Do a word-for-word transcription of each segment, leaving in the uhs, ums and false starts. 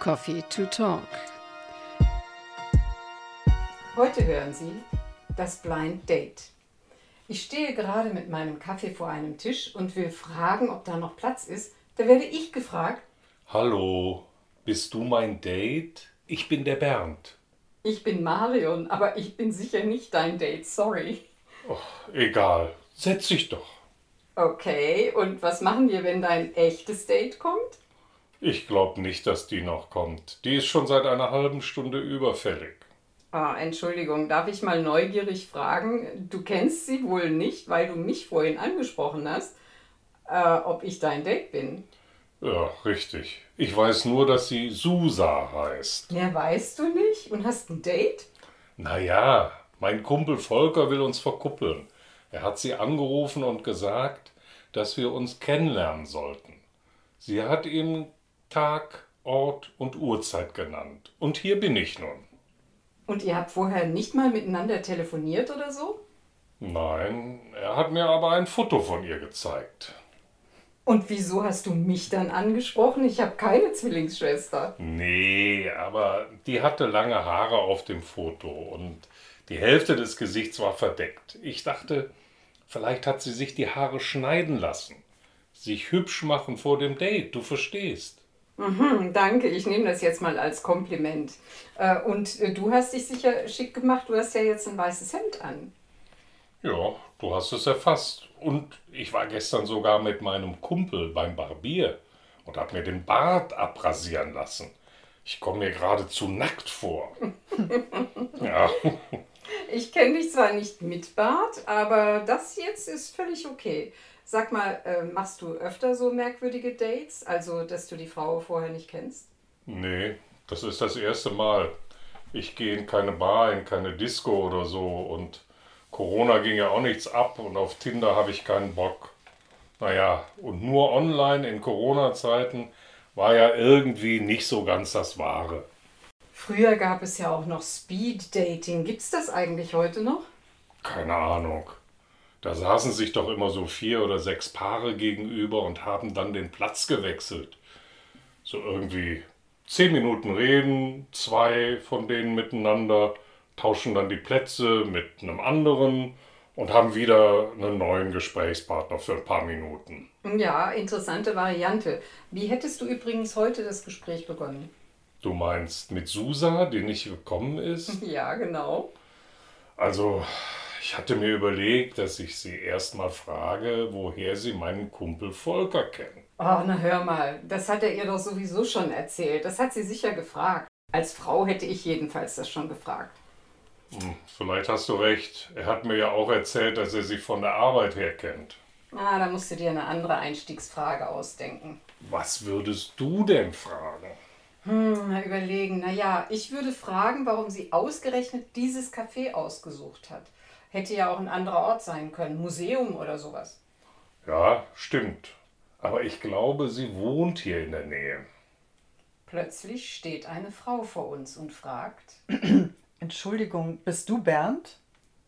Coffee to Talk. Heute hören Sie das Blind Date. Ich stehe gerade mit meinem Kaffee vor einem Tisch und will fragen, ob da noch Platz ist. Da werde ich gefragt. Hallo, bist du mein Date? Ich bin der Bernd. Ich bin Marion, aber ich bin sicher nicht dein Date, sorry. Oh, egal, setz dich doch. Okay, und was machen wir, wenn dein echtes Date kommt? Ich glaube nicht, dass die noch kommt. Die ist schon seit einer halben Stunde überfällig. Ah, Entschuldigung, darf ich mal neugierig fragen? Du kennst sie wohl nicht, weil du mich vorhin angesprochen hast, äh, ob ich dein Date bin. Ja, richtig. Ich weiß nur, dass sie Susa heißt. Ja, weißt du nicht? Und hast ein Date? Naja, mein Kumpel Volker will uns verkuppeln. Er hat sie angerufen und gesagt, dass wir uns kennenlernen sollten. Sie hat ihm Tag, Ort und Uhrzeit genannt. Und hier bin ich nun. Und ihr habt vorher nicht mal miteinander telefoniert oder so? Nein, er hat mir aber ein Foto von ihr gezeigt. Und wieso hast du mich dann angesprochen? Ich habe keine Zwillingsschwester. Nee, aber die hatte lange Haare auf dem Foto und die Hälfte des Gesichts war verdeckt. Ich dachte, vielleicht hat sie sich die Haare schneiden lassen. Sich hübsch machen vor dem Date, du verstehst. Mhm, danke, ich nehme das jetzt mal als Kompliment. Äh, und äh, du hast dich sicher schick gemacht, du hast ja jetzt ein weißes Hemd an. Ja, du hast es erfasst. Und ich war gestern sogar mit meinem Kumpel beim Barbier und habe mir den Bart abrasieren lassen. Ich komme mir geradezu nackt vor. Ja. Ich kenne dich zwar nicht mit Bart, aber das jetzt ist völlig okay. Sag mal, äh, machst du öfter so merkwürdige Dates? Also, dass du die Frau vorher nicht kennst? Nee, das ist das erste Mal. Ich gehe in keine Bar, in keine Disco oder so und Corona ging ja auch nichts ab und auf Tinder habe ich keinen Bock. Naja, und nur online in Corona-Zeiten war ja irgendwie nicht so ganz das Wahre. Früher gab es ja auch noch Speed-Dating. Gibt's das eigentlich heute noch? Keine Ahnung. Da saßen sich doch immer so vier oder sechs Paare gegenüber und haben dann den Platz gewechselt. So irgendwie zehn Minuten reden, zwei von denen miteinander, tauschen dann die Plätze mit einem anderen und haben wieder einen neuen Gesprächspartner für ein paar Minuten. Ja, interessante Variante. Wie hättest du übrigens heute das Gespräch begonnen? Du meinst mit Susa, die nicht gekommen ist? Ja, genau. Also, ich hatte mir überlegt, dass ich sie erst mal frage, woher sie meinen Kumpel Volker kennt. Oh, na hör mal, das hat er ihr doch sowieso schon erzählt. Das hat sie sicher gefragt. Als Frau hätte ich jedenfalls das schon gefragt. Hm, vielleicht hast du recht. Er hat mir ja auch erzählt, dass er sie von der Arbeit her kennt. Ah, da musst du dir eine andere Einstiegsfrage ausdenken. Was würdest du denn fragen? Hm, mal überlegen. Naja, ich würde fragen, warum sie ausgerechnet dieses Café ausgesucht hat. Hätte ja auch ein anderer Ort sein können, Museum oder sowas. Ja, stimmt. Aber ich glaube, sie wohnt hier in der Nähe. Plötzlich steht eine Frau vor uns und fragt: Entschuldigung, bist du Bernd?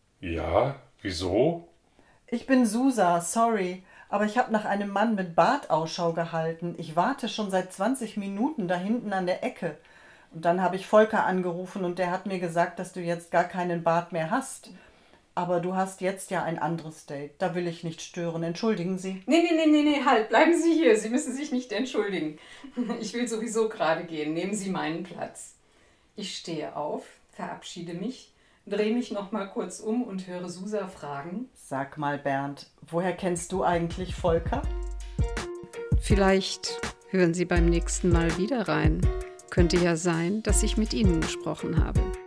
Ja, wieso? Ich bin Susa, sorry, aber ich habe nach einem Mann mit Bart Ausschau gehalten. Ich warte schon seit zwanzig Minuten da hinten an der Ecke. Und dann habe ich Volker angerufen und der hat mir gesagt, dass du jetzt gar keinen Bart mehr hast. Aber du hast jetzt ja ein anderes Date. Da will ich nicht stören. Entschuldigen Sie. Nee, nee, nee, nee, nee, halt, bleiben Sie hier. Sie müssen sich nicht entschuldigen. Ich will sowieso gerade gehen. Nehmen Sie meinen Platz. Ich stehe auf, verabschiede mich, drehe mich noch mal kurz um und höre Susa fragen: Sag mal, Bernd, woher kennst du eigentlich Volker? Vielleicht hören Sie beim nächsten Mal wieder rein. Könnte ja sein, dass ich mit Ihnen gesprochen habe.